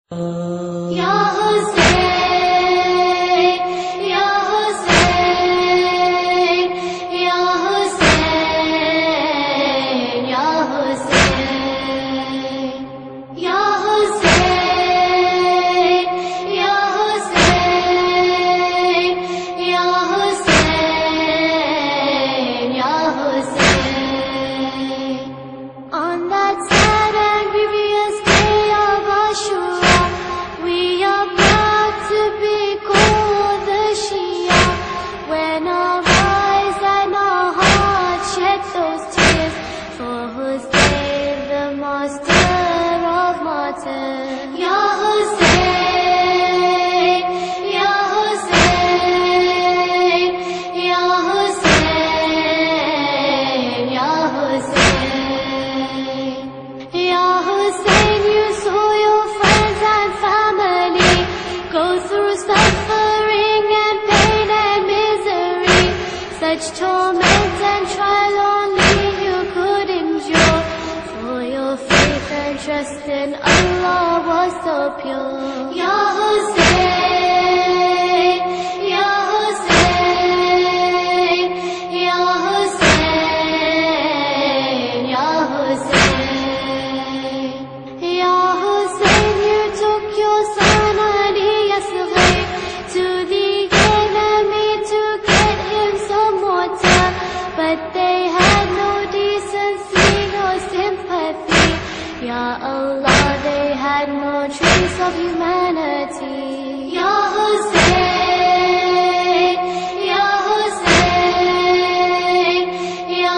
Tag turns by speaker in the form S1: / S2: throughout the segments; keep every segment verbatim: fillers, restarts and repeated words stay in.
S1: Ya Hussein, Ya Hussein, Ya Hussein, Ya Hussein, Ya Hussein, Ya Hussein, Ya Hussein, Ya Hussein. On that sad and grievous day of Ashura, we are proud to be called the Shia. When our eyes and our hearts shed those tears for Hussein, the master of martyrs. Ya Hussein, Ya Hussein, Ya Hussein, Ya Hussein. Ya Hussein, you saw your friends and family go through suffering and pain and misery. Such torment and trial only you could endure, for your faith and trust in Allah was so pure. Ya Hussein, Ya Hussein, Ya Hussein, Ya Hussein. Ya Hussein, you took your son Ali Asghar to the enemy to get him some water, but they had no decency nor sympathy. Ya Allah, they had no trace of humanity. Ya Hussein, Ya Hussein, Ya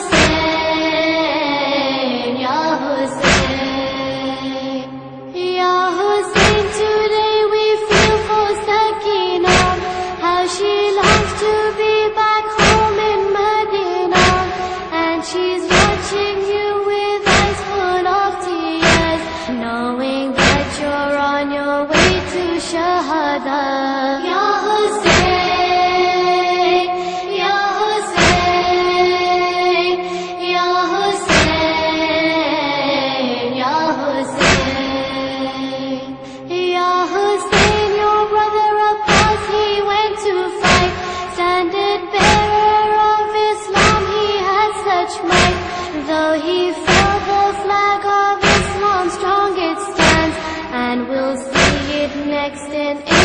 S1: Hussein, Ya Hussein. Ya Hussein, today we feel for Sakina, how she longs to be back home in Medina, and she's watching you with eyes full of tears, knowing that you're on your way to Shahada. Ya Hussein, Ya Hussein, Ya Hussein, Ya Hussein. Ya Hussein, your brother Abbas, he went to fight, standard bearer of Islam, he had such might. Though he fell, the flag of Islam strong it stands, and we'll see it next in